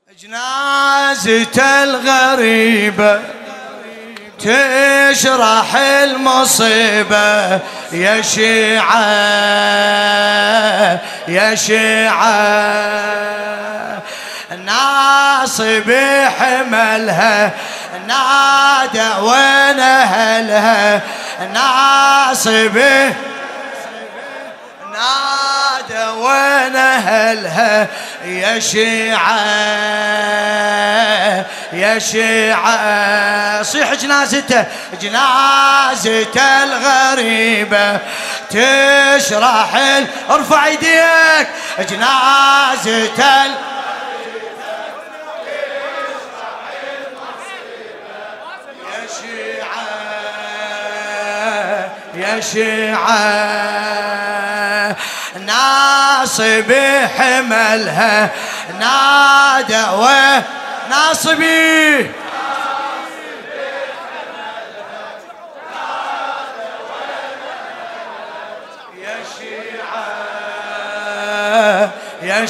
جنازة الغريبة تشرح المصيبة يا شيعة يا شيعة، ناصب حملها نادى وين أهلها، ناصب نادى وين أهلها يا شيعة يا شيعة. صيح جنازته جنازة الغريبة تشرح ارفع ايديك جنازة يا شيعة يا شيعة، ناصب حملها نادى وناصبي يا شيعة يا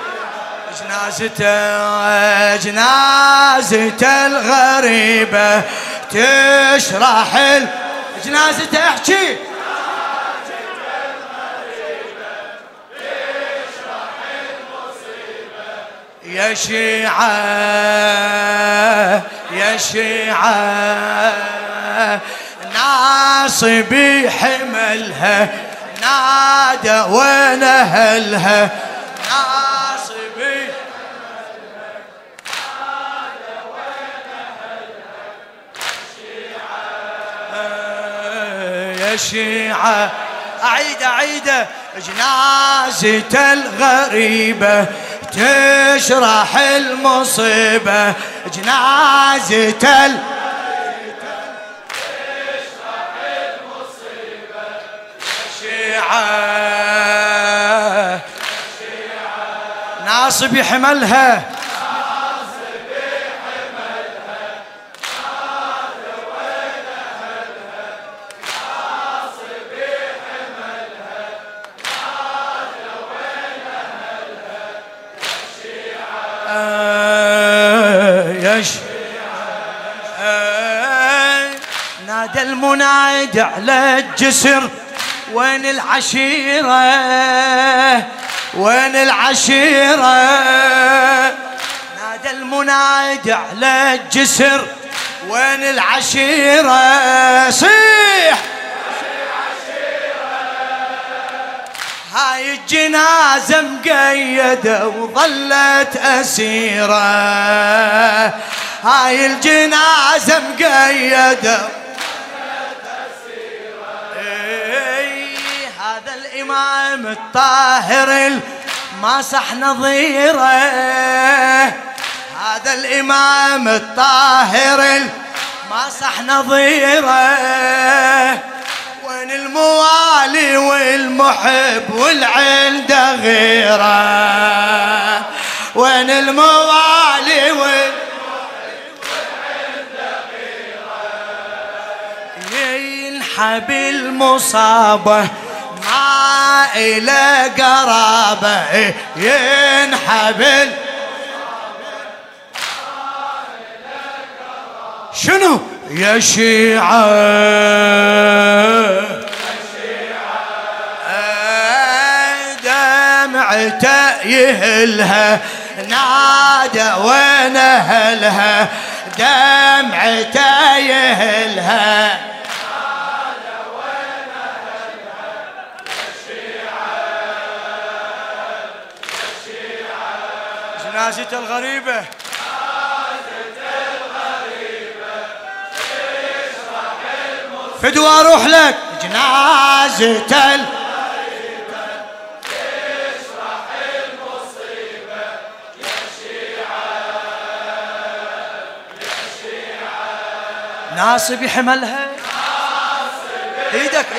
جنازته جنازة الغريبة تشرح جنازته احكي يا شيعة يا شيعة، ناصبي حملها نادى وين أهلها، ناصبي نادى وين أهلها يا شيعة. أعيد جنازة الغريبة تشرح المصيبة جنازة تشرح المصيبة شيعة ناصب حملها نادى المنادي على الجسر وين العشيرة وين العشيرة، نادى المنادي على الجسر وين العشيرة، صيح هاي الجنازة مقيدة وظلت أسيرة، هاي الجنازة مقيدة وظلت أسيرة، هذا الإمام الطاهر ما صح نظيره، هذا الإمام الطاهر ما صح نظيره، وين الموالي والمحب والعند غيره، وين الموالي والمحب والعند غيره، ينحب المصابة ما إلى قرابة، ينحب شنو يا شيعة دمعته يهلها نادى وين أهلها، دمعته يهلها نادى وين أهلها يا شيعة يا شيعة، جنازة الغريبة فدوى اروح لك جنازة الغريبة تشرح المصيبة يا شيعة يا شيعة، ناصب حملها ايدك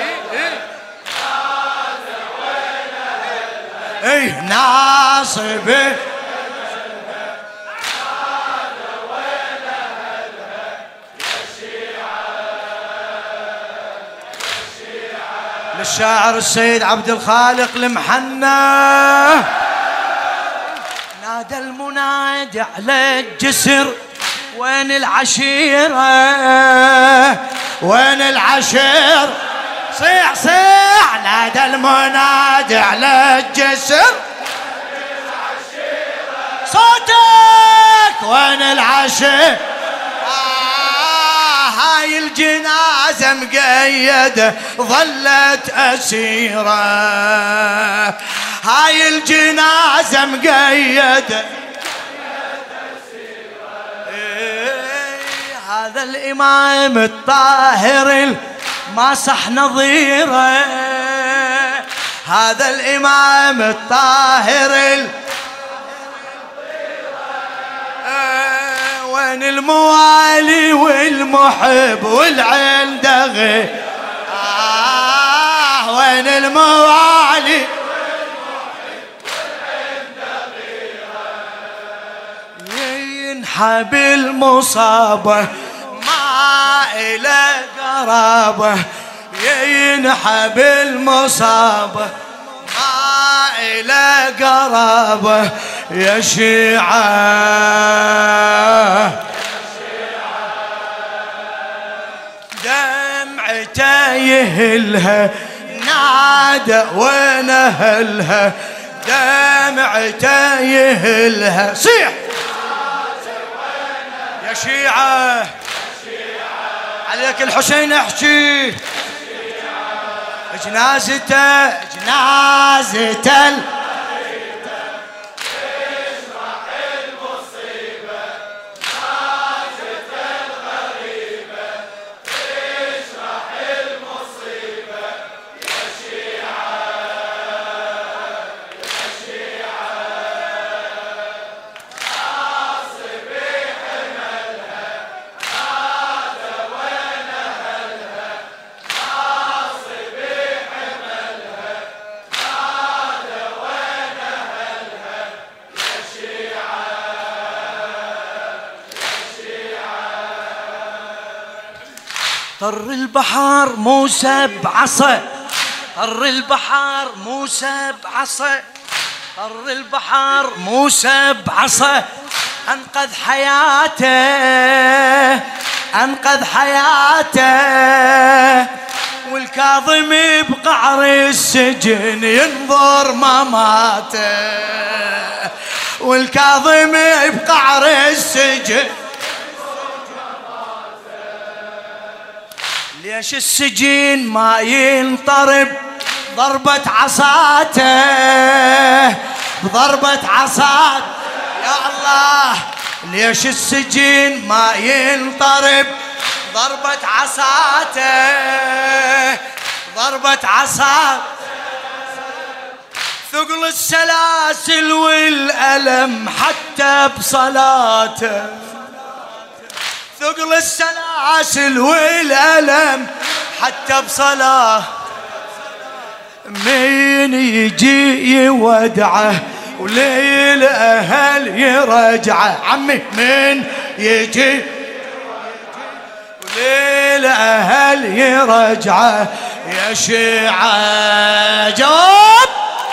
ايه ناصب للشاعر السيد عبد الخالق المحنى نادى المنادي على الجسر وين العشيرة وين العشير صيح صيح نادى المنادي على الجسر صوتك وين العشير هاي الجنازة مقيدة ظلت أسيرة هاي الجنازة مقيدة هذا الإمام الطاهر ما صح نظيره هذا الإمام الطاهر وين الموالي والمحب والعين دغي وين الموالي ينحب المصابة ما إلى قرابة ينحب المصابة ما إلى قرابة يا شيعة دمعته يهلها نادى وين أهلها دمعته يهلها صيح يا شيعة عليك الحسين احكي جنازته جنازته طر البحر موسى بعصا طر البحر موسى بعصا طر البحر موسى بعصا أنقذ حياته أنقذ حياته والكاظم بقعر السجن ينظر ما ماته والكاظم بقعر السجن ليش السجين ما ينطرب ضربة عصاته بضربة عصاته يا الله ليش السجين ما ينطرب ضربة عصاته ضربة عصاته ثقل السلاسل والألم حتى بصلاته ثقل السلاسل والألم حتى بصلاة مين يجي يودعه وليل أهل يرجعه عمي مين يجي وليل أهل يرجعه يا شيعة جواب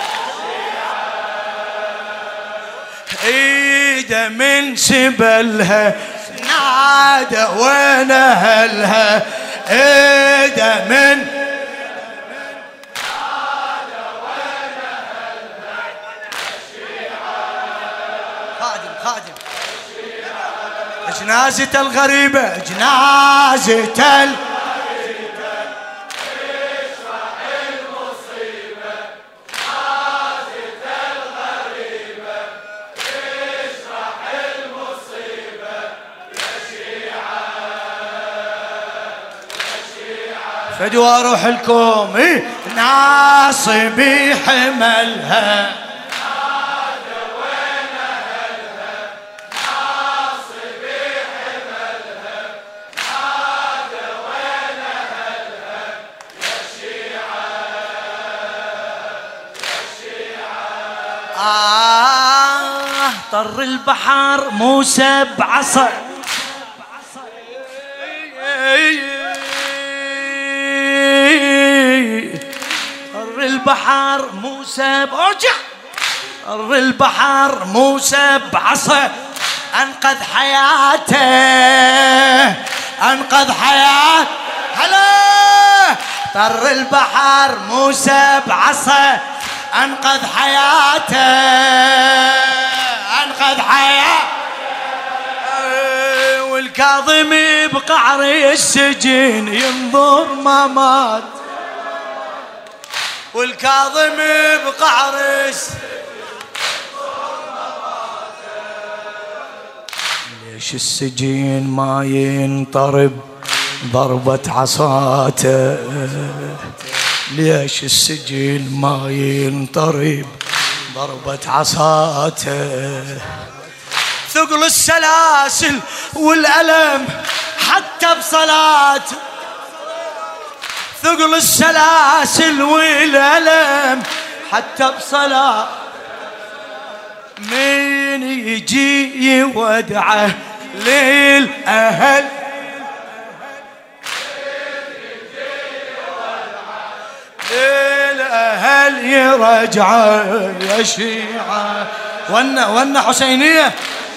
ايده من سبلها نادى وين أهلها ايده من نادى وين أهلها خادم خادم جنازة الغريبة جنازة فدوا اروح لكم ناصبي حملها نادى وين أهلها ناصبي حملها نادى وين أهلها يا شيعة يا شيعة طر البحر موسى بعصا البحر موسى ارجع طر البحر موسى بعصا أنقذ حياته، أنقذ حياته. هلا طر البحر موسى بعصا أنقذ حياته، أنقذ حياته. والكاظم بقعر السجن ينظر ما مات، والكاظم بقعر السجن ليش السجين ما ينطرب ضربة عصاته، ليش السجين ما ينطرب ضربة عصاته. ثقل السلاسل والألم حتى بصلاة، ثقل السلاسل والألم حتى بصلاة. من يجي يودعه للأهل، للأهل يرجعه يا شيعة. ونا حسينية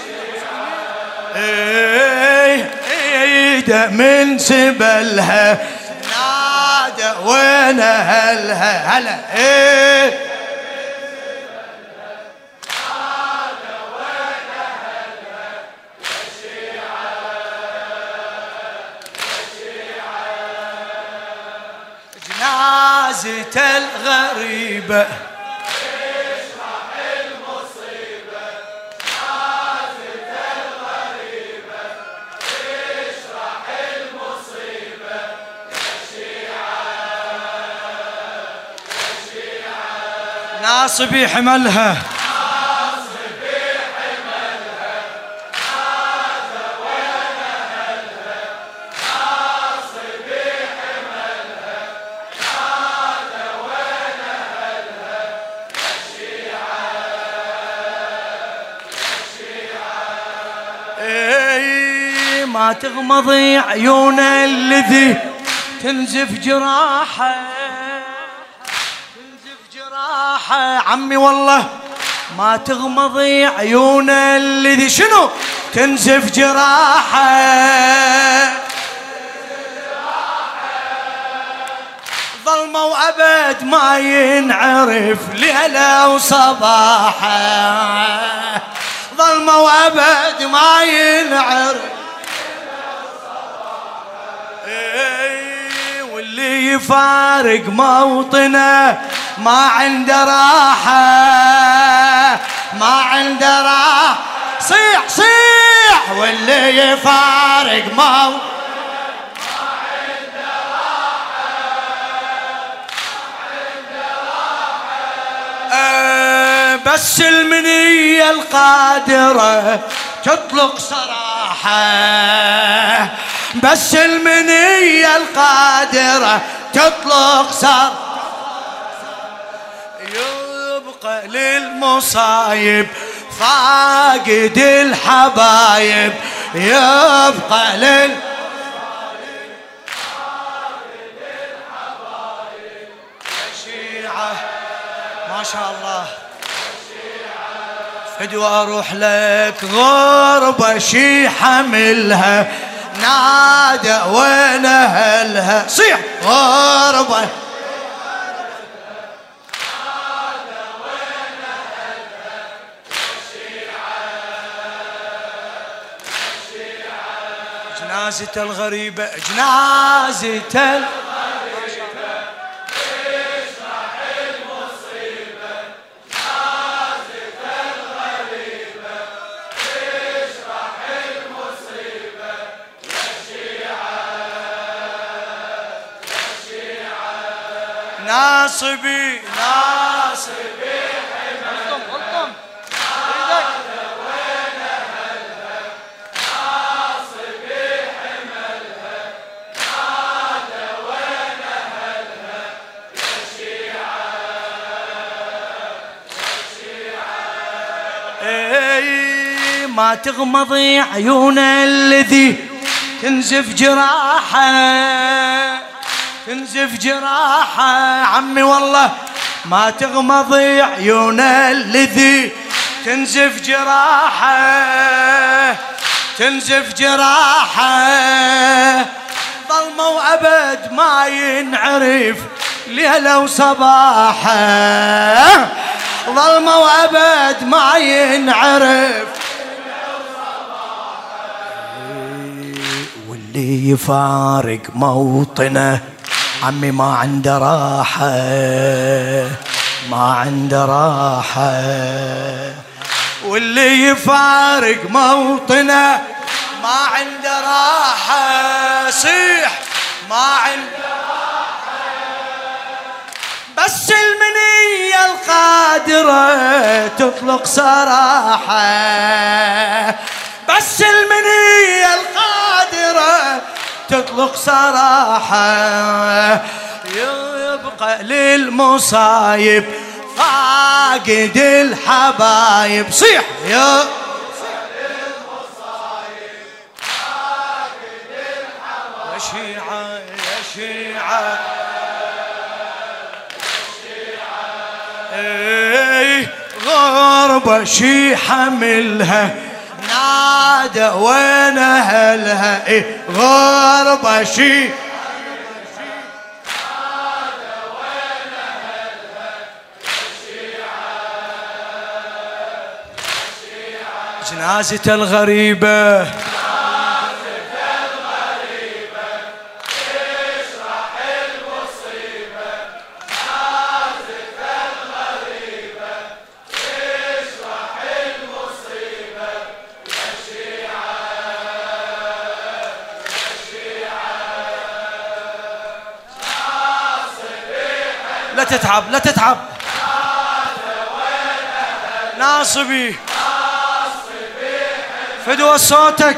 ايده من سبلها نادى وين اهلها. هلا جنازة الغريبة تشرح المصيبة، جنازة الغريبة تشرح المصيبة. يا شيعة يا شيعة ناصبي حملها، ما تغمضي عيون الذي تنزف جراحه، تنزف جراحه. عمي والله ما تغمضي عيون الذي شنو تنزف جراحه، ظلمه وابد ما ينعرف ليله وصباحه، ظلمه وابد ما ينعرف. واللي يفارق موطنه ما عنده راحة، ما عنده راحة. صيح صيح واللي يفارق موطنه ما عنده راحة، ما عنده راحة. بس المنية القادرة تطلق سراحة، بس المنية القادرة تطلق سر. يبقى للمصايب فاقد الحبايب، يبقى للمصايب فاقد الحبايب. يا شيعة ما شاء الله فدوى اروح لك غربة شي حملها نادى وين اهلها. صيح غربة نادى وين اهلها. يا شيعة يا شيعة جنازة الغريبة، جنازة الغريبة تشرح المصيبة، جنازة الغريبة تشرح المصيبة. ناصبي ناصبي حمل غلطم نادى وين اهلها، ناصبي حملها نادى وين اهلها. يا شيعة يا شيعة ما تغمضي عيون الذي تنزف جراحه، تنزف جراحه. عمي والله ما تغمضي عيون الذي تنزف جراحه، تنزف جراحه. ظلمه وأبد ما ينعرف ليلة وصباحه، ظلمه وأبد ما ينعرف. واللي يفارق موطنه عمي ما عنده راحة، ما عنده راحة. واللي يفارق موطنه ما عنده راحة. صيح ما عنده راحة. بس المنية القادرة تطلق سراحة، بس المنية القادرة تطلق سراحة. يبقى للمصايب فاقد الحبايب. صيح يا للمصايب فاقد الحبايب. يا شيعة يا شيعة يا غربة شي حملها نادى وين اهلها. غربة شي جنازة الغريبة، جنازة الغريبة تشرح المصيبة، جنازة الغريبة تشرح المصيبة. يا شيعة يا شيعة ناصبي. لا تتعب لا تتعب. ناصبي فدوى صوتك.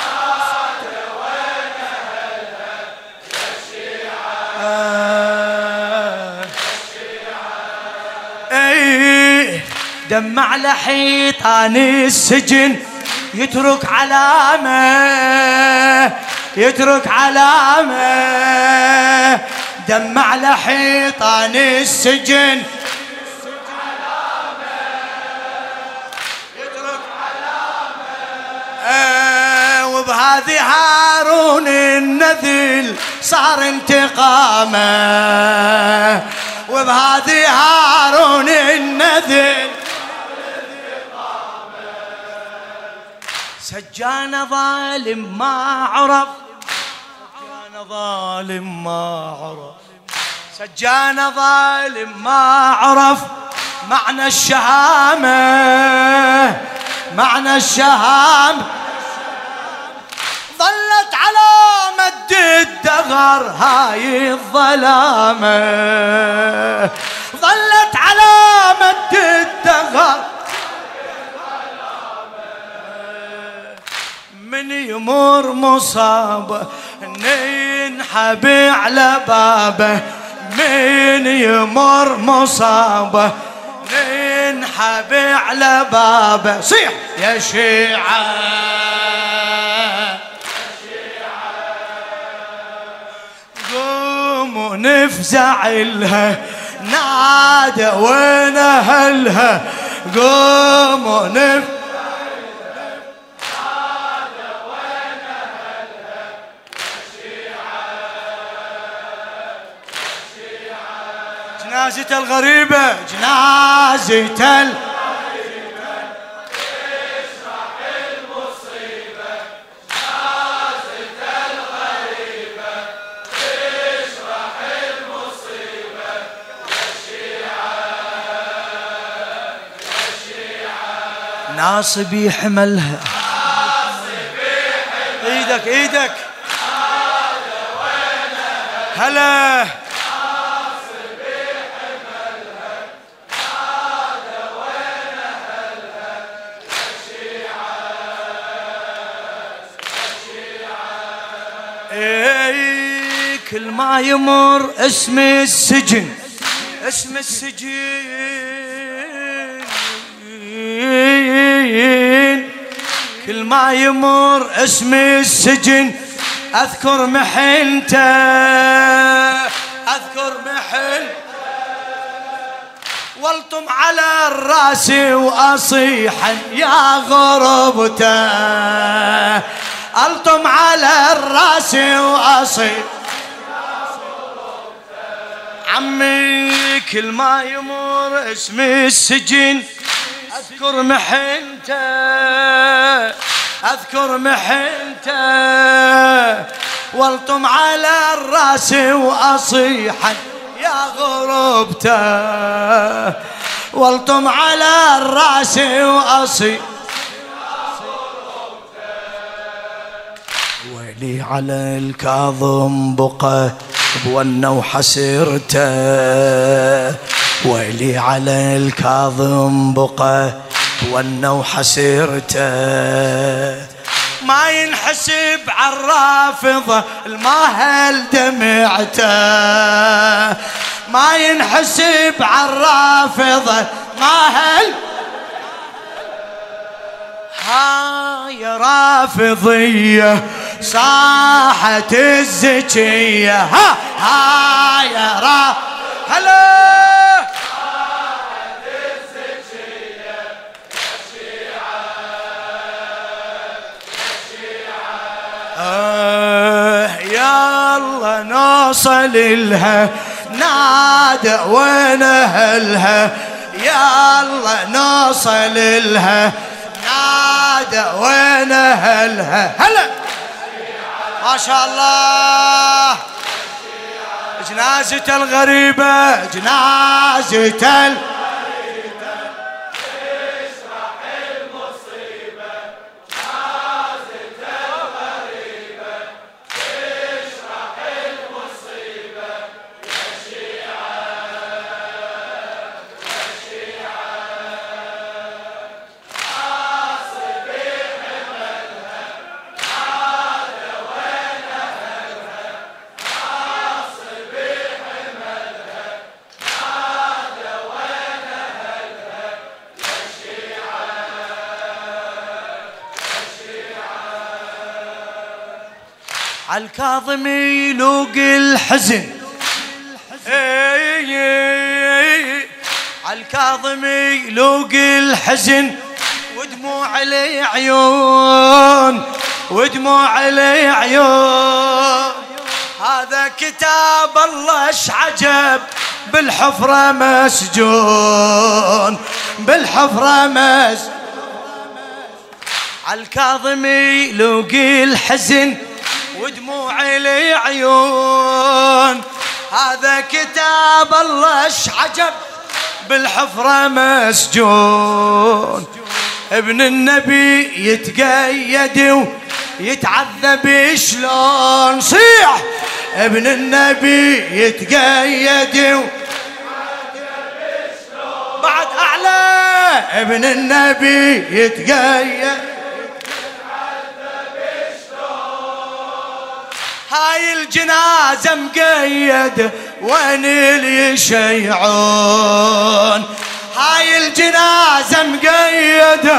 اي دمع لحيطان السجن يترك علامة، يترك علامة. دمع لحيطان السجن وبهذه هارون النذل صار انتقامه، وبهذه هارون النذل سجان ظالم ما عرف، سجان ظالم ما عرف، سجان ظالم ما عرف معنى الشهامة، معنى الشهامة. ظلت على مد الدهر هاي الظلامة، ظلت على مد الدهر. من يمر مصابه ينحب على بابه، من يمر مصابه ينحب على بابه. صيح يا شيعة قوموا نفزع لها نادى وين اهلها. قوموا نفزع نادى وين اهلها. يا شيعة جنازة الغريبة، جنازة الغريبة ناصبي حملها، ايدك ايدك هلا. ناصبي حملها نادى وين اهلها. يا شيعة يا شيعة كل ما يمر اسم السجن، اسم السجن كل ما يمر اسم السجن أذكر محنته، أذكر محنته. والطم على الراس واصيحا يا غربته، الطم على الراس واصيح عمي كل ما يمر اسم السجن اذكر محنته، اذكر محنته، والطم على الراس واصيحا يا غربته، والطم على الراس واصيح ويلي على الكاظم بقى بونه وحسرته، ويلي على الكاظم بقى بونه وحسرته، ما ينحسب عالرافضة الماهل دمعته، ما ينحسب عالرافضة ماهل. هاي رافضية صاحت الزكية، هاي هلا صاحت الزكية يلا نوصل لها نادى وين اهلها، يلا نوصل لها نادى وين اهلها. هلا ما شاء الله جنازة الغريبة، جنازة الغريبة تشرح المصيبة، جنازة الغريبة تشرح المصيبة يا شيعة يا شيعة عاصبي حملها عاد وين أهلها، عاصبي حملها عاد وين أهلها يا شيعة يا شيعة. عالكاظم يلوق الحزن، عالكاظم يلوق الحزن ودموع العيون، ودموع العيون، هذا كتاب الله اش عجب بالحفرة مسجون، بالحفرة مسجون. عالكاظم يلوق الحزن ودموع العيون، هذا كتاب الله اش عجب بالحفرة مسجون. ابن النبي يتقيد ويتعذب شلون، صيح ابن النبي يتقيد ويتعذب شلون، بعد اعلى ابن النبي يتقيد هاي الجنازة مقيدة وين اللي يشيعون، هاي الجنازة مقيدة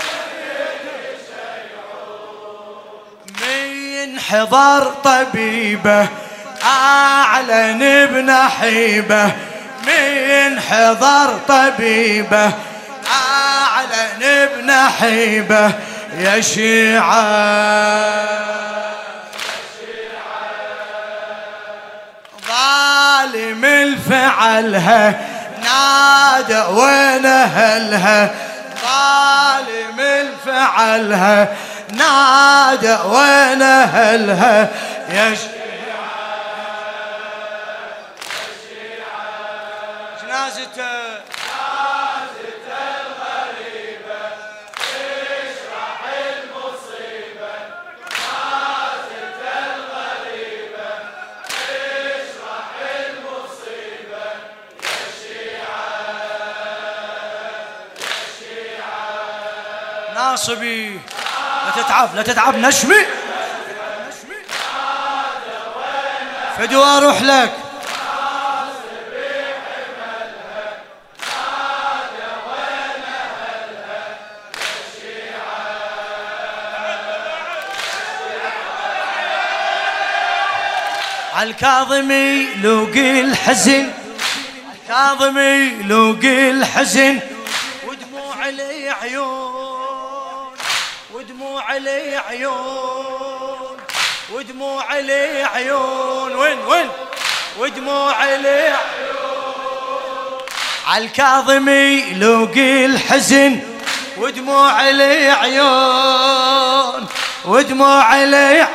من حضر طبيبة أعلن بنحيبة، من حضر طبيبة أعلن بنحيبة يا شيعة. ظالم الفعلها نادى وين اهلها، ظالم الفعلها نادى وين اهلها يا شيعة يا شيعة. جنازته الغريبة تشرح المصيبة، جنازة الغريبة تشرح المصيبة يا شيعة يا شيعة. ناصبي لا تتعب لا تتعب، نشمي فدوى اروح لك. عالكاظم يلوق الحزن كاظمي لوق الحزن ودموع لي عيون، ودموع لي عيون، ودموع لي عيون، وين ودموع لي عيون، عالكاظمي لوق الحزن ودموع لي عيون، ودموع لي عيون.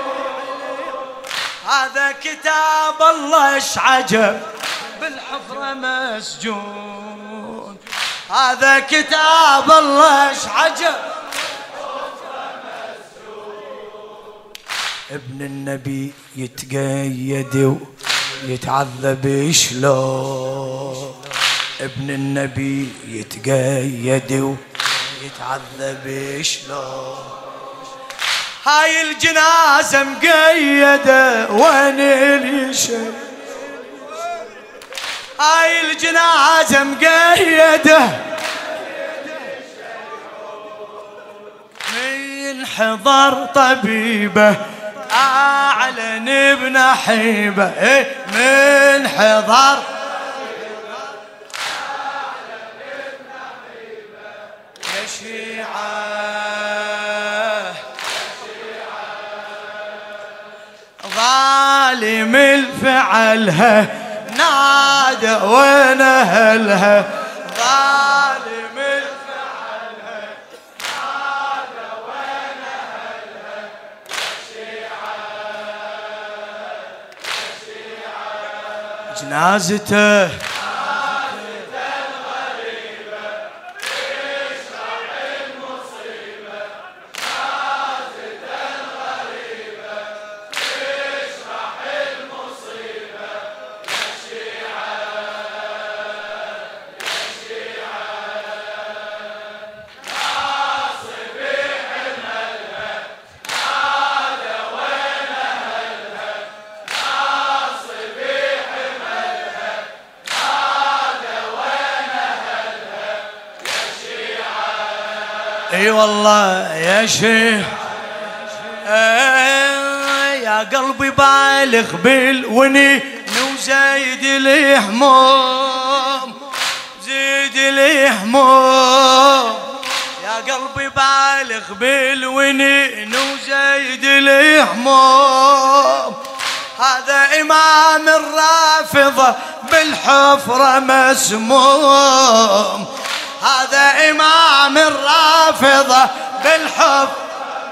هذا كتاب الله اش عجب بالحفرة مسجون، هذا كتاب الله اش عجب. ابن النبي يتقيد ويتعذب شلون، ابن النبي يتقيد ويتعذب شلون. هاي الجنازة مقيدة وين اليشيل، هاي الجنازة مقيدة من حضر طبيبه أعلن بنحيبه، من حضر يا شيعة ظالم الفعلها نادى وين اهلها، ظالم الفعلها نادى وين اهلها. يا شيعة يا شيعة جنازته الغريبة تشرح المصيبة، جنازته الغريبة تشرح المصيبة. يا شيعة يا شيعة ناصبي حملها نادى وين اهلها، ناصبي حملها نادى وين اهلها. يا شيعة اي والله يا شيخ يا قلبي بالغ بالونين وزايد الهموم، زيد الهموم. يا قلبي بالغ بالونين وزايد الهموم. هذا إمام الرافضة بالحفرة مسموم، هذا إمام الرافضة بالحفرة.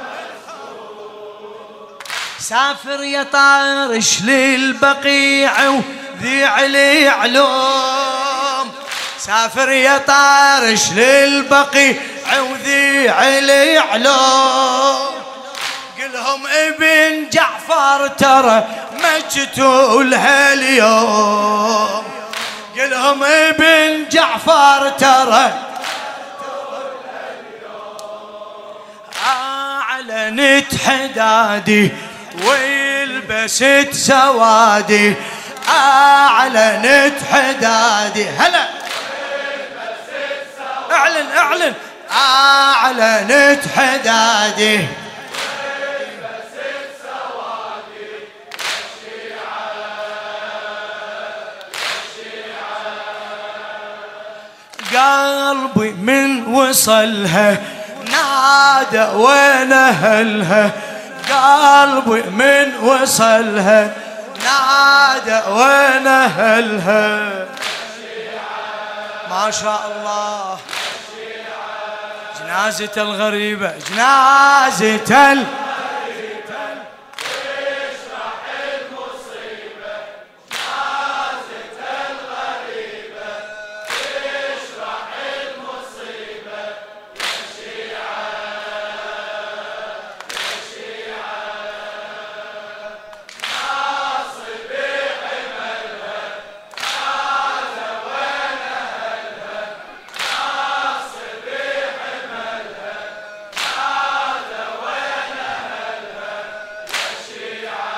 سافر يا طارش للبقيع وذي علي علوم، سافر يا طارش للبقيع وذي علي علوم. قلهم ابن جعفر ترى مجتول هاليوم، قلهم ابن جعفر ترى أعلنت حدادي ويلبست سوادي، أعلنت حدادي هلا اعلن اعلن، أعلنت حدادي ويلبست سوادي. يا شيعة يا شيعة قلبي من وصلها نادى وين اهلها، قلبي من وصلها نادى وين اهلها. ما شاء الله جنازة الغريبة، جنازة الغريبة تشرح المصيبة، جنازة الغريبة تشرح المصيبة. يا شيعة يا شيعة ناصبي حملها نادى وين اهلها، ناصبي حملها نادى وين اهلها. يا شيعة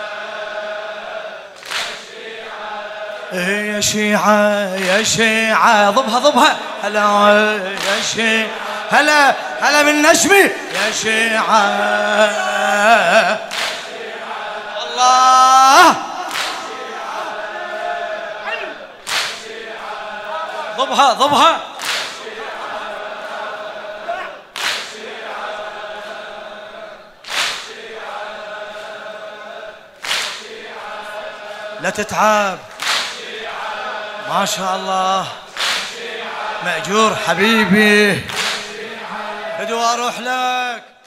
يا شيعة يا شيعة ضبها ضبها هلا يا شيعة هلا هلا من نجمي يا شيعة الله. ضبها ضبها. لا تتعب. ما شاء الله مأجور حبيبي. بدو اروح لك.